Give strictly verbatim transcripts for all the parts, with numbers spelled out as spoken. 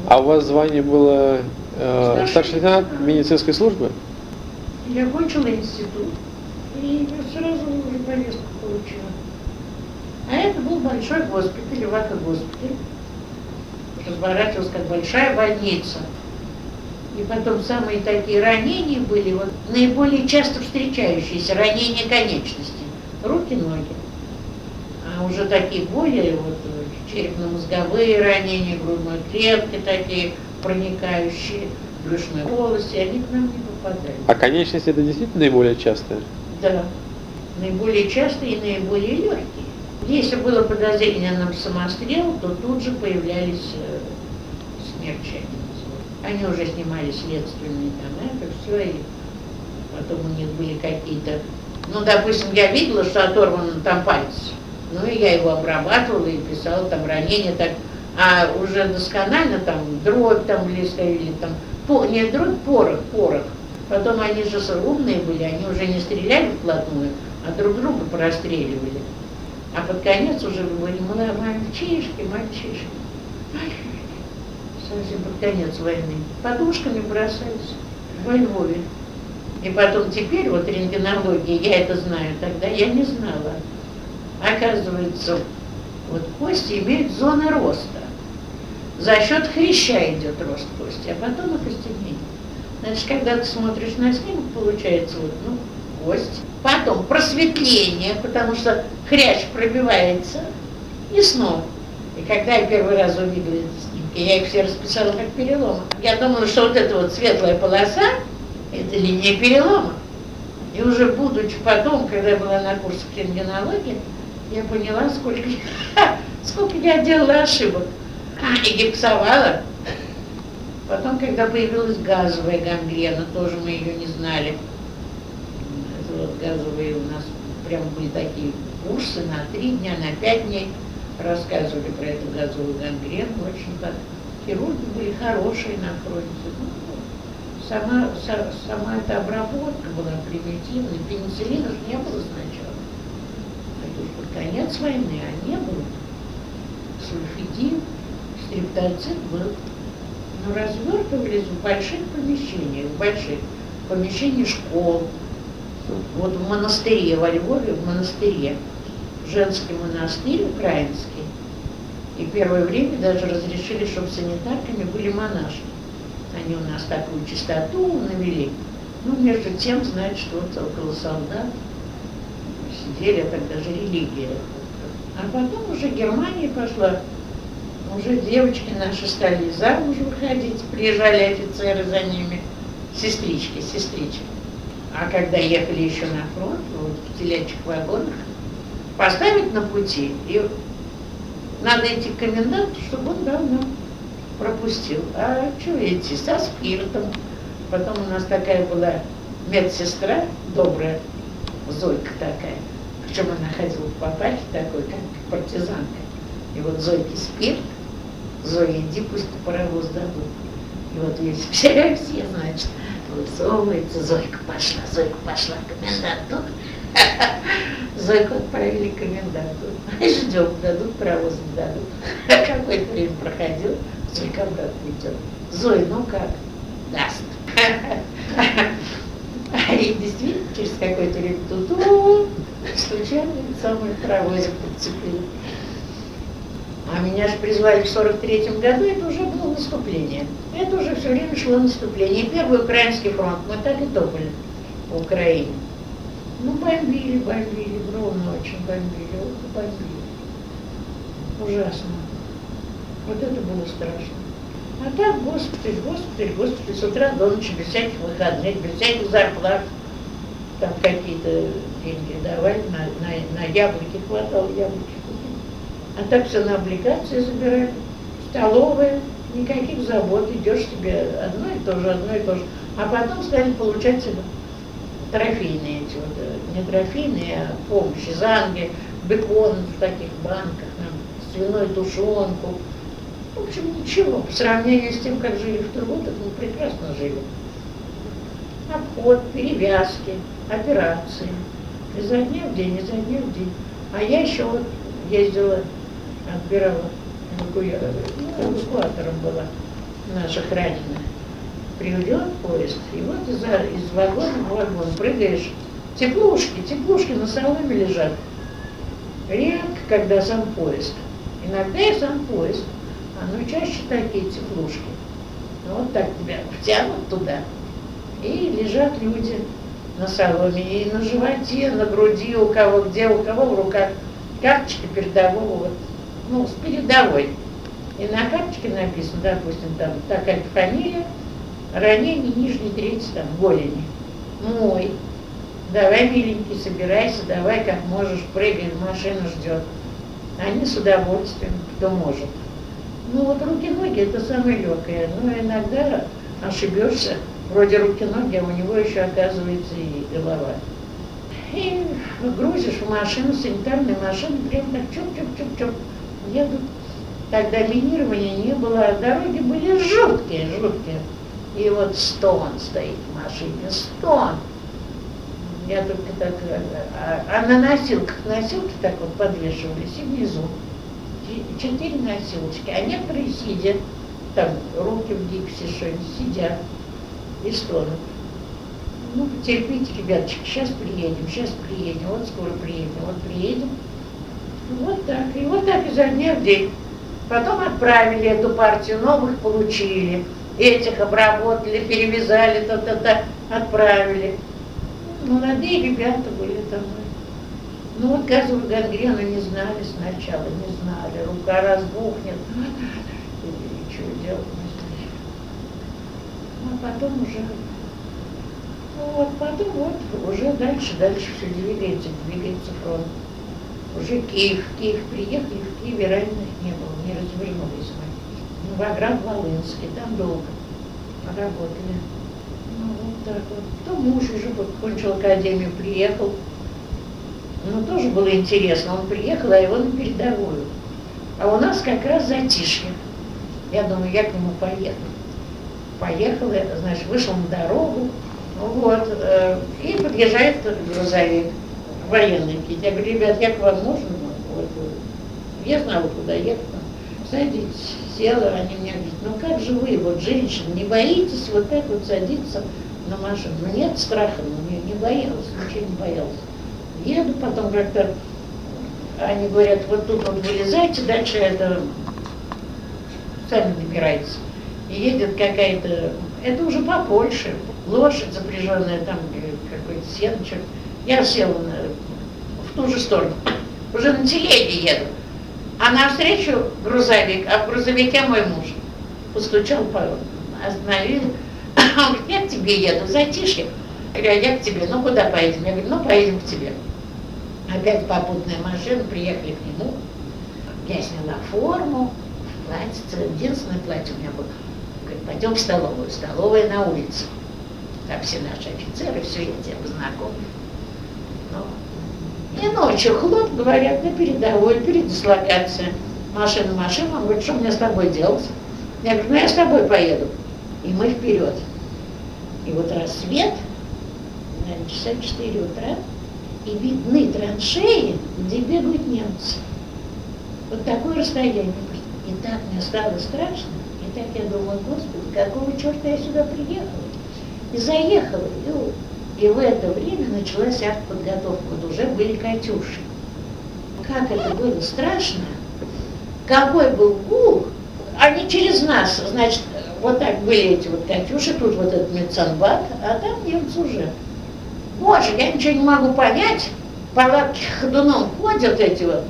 А у вас звание было э, старший лейтенант медицинской службы? Я кончила институт и сразу уже повестку получила. А это был большой госпиталь, Ивако-госпиталь. Разворачивалась как большая больница. И потом самые такие ранения были, вот наиболее часто встречающиеся ранения конечностей. Руки, ноги. А уже такие более вот черепно-мозговые ранения, грудной клетки такие проникающие, брюшной полости, они к нам не попадали. А конечности это действительно наиболее частое? Да. Наиболее частые и наиболее легкие. Если было подозрение на самострел, то тут же появлялись э, смерчи. Они уже снимали следственные там, это все, и потом у них были какие-то... Ну, допустим, я видела, что оторван там палец. Ну, и я его обрабатывала и писала там ранения, так, а уже досконально там дробь там или там, по, не дробь, порох, порох. Потом они же умные были, они уже не стреляли вплотную, а друг друга простреливали. А под конец уже были мальчишки, мальчишки. Совсем под конец войны. Подушками бросались во Львове. И потом теперь, вот рентгенология, я это знаю, тогда я не знала. Оказывается, вот кости имеют зоны роста. За счет хряща идет рост кости, а потом окостенение. Значит, когда ты смотришь на снимок, получается вот, ну, кость. Потом просветление, потому что хрящ пробивается, и снова. И когда я первый раз увидела эти снимки, я их все расписала как переломы. Я думала, что вот эта вот светлая полоса, это линия перелома. И уже будучи потом, когда я была на курсах рентгенологии, я поняла, сколько, сколько я делала ошибок. И гипсовала. Потом, когда появилась газовая гангрена, тоже мы ее не знали. Это вот газовые у нас прям были такие курсы на три дня, на пять дней. Рассказывали про эту газовую гангрену. Очень так. Хирурги были хорошие на фронте. Ну, сама, са, сама эта обработка была примитивной. Пенициллина же не было сначала. Это уж под конец войны, а не было. Сульфидин, стриптоцит был. Но развертывались в больших помещениях, в больших помещениях школ. Вот в монастыре, во Львове, в монастыре, женский монастырь украинский. И первое время даже разрешили, чтобы санитарками были монашки. Они у нас такую чистоту навели. Ну, между тем, значит, вот около солдат сидели, а тогда же религия. А потом уже Германия пошла. Уже девочки наши стали замуж выходить, приезжали офицеры за ними, сестрички, сестрички. А когда ехали еще на фронт, вот в телячьих вагонах, поставить на пути, и надо идти к коменданту, чтобы он дал нам, пропустил. А что идти, со спиртом. Потом у нас такая была медсестра добрая, Зойка такая, причем она ходила в папахе такой, как партизанка. И вот Зойке спирт, Зоя, иди, пусть паровоз дадут. И вот весь, все, все, значит, высовывается, Зойка пошла, Зойка пошла к коменданту. Зойку отправили к коменданту. И ждем, дадут паровоз, не дадут. Какое-то время проходило, Зойка обратно идет. Зой, ну как? Даст. И действительно, через какое-то время ту-ту, случайно самый паровозик подцепили. А меня же призвали в сорок третьем году, это уже было наступление. Это уже все время шло наступление. И первый украинский фронт, мы так и топали по Украине. Ну, бомбили, бомбили, ровно очень бомбили, вот бомбили. Ужасно. Вот это было страшно. А так госпиталь, госпиталь, госпиталь, с утра до ночи, без всяких выходных, без всяких зарплат. Там какие-то деньги давали, на, на, на яблоки хватало, яблоки. А так все на облигации забирали. Столовая, никаких забот, идешь себе одно и то же, одно и то же. А потом стали получать трофейные эти вот, не трофейные, а помощи из Англии, бекон в таких банках, нам, свиную тушенку. В общем, ничего, по сравнению с тем, как жили в тылу, так мы прекрасно жили. Обход, перевязки, операции. Изо дня в день, изо дня в день. А я еще вот ездила, отбирала, эвакуатором была. наших раненых. Придет поезд, и вот из, из вагона в вагон прыгаешь. Теплушки, теплушки на соломе лежат. Редко, когда сам поезд. Иногда и сам поезд, а ну чаще такие теплушки. Вот так тебя втянут туда, и лежат люди на соломе, и на животе, на груди, у кого где, у кого в руках карточка передового, вот, ну, с передовой. И на карточке написано, допустим, там такая-то фамилия, ранение нижней трети, там, голени. Мой. Давай, миленький, собирайся, давай, как можешь, прыгай, машина ждет. Они с удовольствием, кто может. Ну вот руки-ноги это самое легкое, но иногда ошибешься, вроде руки-ноги, а у него еще оказывается и голова. И грузишь в машину, санитарную машину, прям так чуп-чуп-чуп-чуп. Едут. Тогда минирования не было, а дороги были жуткие, жуткие. И вот стон стоит в машине, стон. Я только так, а, а на носилках, носилки так вот подвешивались и внизу. Четыре носилочки, а некоторые сидят, там руки в гипсе, что-нибудь, сидят и стонут. Ну, терпите, ребяточки, сейчас приедем, сейчас приедем, вот скоро приедем, вот приедем. Вот так, и вот так изо дня в день. Потом отправили эту партию, новых получили, этих обработали, перевязали, то-то-то, отправили. Молодые ребята были там. Ну вот газовую гангрену не знали сначала, не знали, рука разбухнет, и что делать не знали. Ну а потом уже, ну вот потом вот, уже дальше, дальше все двигается, двигается фронт. Уже Киев, Киев приехали, в Киеве раненых не было, не развернулись мы. Новоград-Волынский, там долго работали. Ну вот так вот. То муж уже кончил академию, приехал. Ну, тоже было интересно. Он приехал, а его на передовую. А у нас как раз затишье. Я думаю, я к нему поеду. Поехала, значит, вышел на дорогу, вот, э, и подъезжает грузовик военный. Я говорю, ребят, я к вам нужен? Вот, я знала, куда ехать. Садитесь. Села, они мне говорят, ну как же вы, вот женщина, не боитесь вот так вот садиться на машину? Ну нет страха, ну не, не боялась, ничего не боялась. Еду, потом как-то, они говорят, вот тут вот вылезайте, дальше это, сами добирайтесь. И едет какая-то, это уже по Польше, лошадь запряженная, там какой-то сеночек. Я села на, в ту же сторону, уже на телеге еду. А навстречу грузовик, а в грузовике мой муж. Постучал, остановил. Он говорит, я к тебе еду, затишье. Я говорю, я к тебе, ну куда поедем? Я говорю, ну поедем к тебе. Опять попутная машина, приехали к нему. Я сняла форму, платье, единственное платье у меня было. Говорит, пойдем в столовую. Столовая на улице. Там все наши офицеры, все, я тебя познакомлю. Ну, и ночью хлоп, говорят, на передовой, передислокация. Машина, машина. Он говорит, что мне с тобой делать? Я говорю, ну я с тобой поеду. И мы вперед. И вот рассвет, наверное, часа четыре утра, и видны траншеи, где бегают немцы. Вот такое расстояние. И так мне стало страшно. И так я думаю, Господи, какого черта я сюда приехала? И заехала. И, и в это время началась артподготовка. Вот уже были «Катюши». Как это было страшно. Какой был гул. Они через нас, значит, вот так были эти вот «Катюши», тут вот этот медсанбат, а там немцы уже. Боже, я ничего не могу понять. Палатки ходуном ходят эти вот.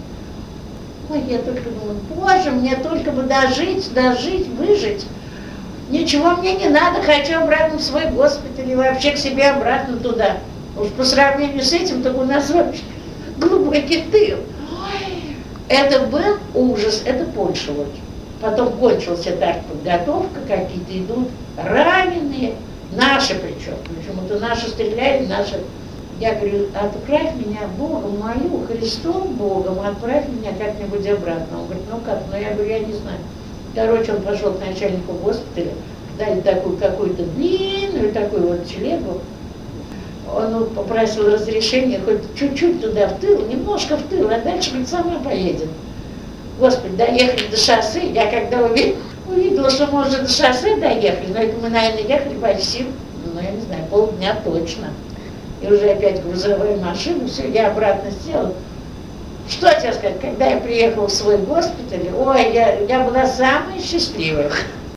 Ой, я только думаю, боже, мне только бы дожить, дожить, выжить. Ничего мне не надо, хочу обратно в свой госпиталь и вообще к себе обратно туда. Уж по сравнению с этим, так у нас вообще глубокий тыл. Ой, это был ужас, это Польша вот. Потом кончилась эта артподготовка, какие-то идут раненые, наши причем, почему-то наши стреляли, наши. Я говорю, отправь меня Богом, молю, Христом Богом, отправь меня как-нибудь обратно. Он говорит, ну как, ну я говорю, я не знаю. Короче, он пошел к начальнику госпиталя, дали такую какую-то длинную такую вот телегу. Он попросил разрешения хоть чуть-чуть туда в тыл, немножко в тыл, а дальше, говорит, сама поедет. Господи, доехали до шоссе, я когда увидела, Увидела, что мы уже до шоссе доехали, но это мы, наверное, ехали почти, ну, я не знаю, полдня точно. И уже опять грузовая машина, все, я обратно села. Что тебе сказать, когда я приехала в свой госпиталь, ой, я, я была самая счастливая.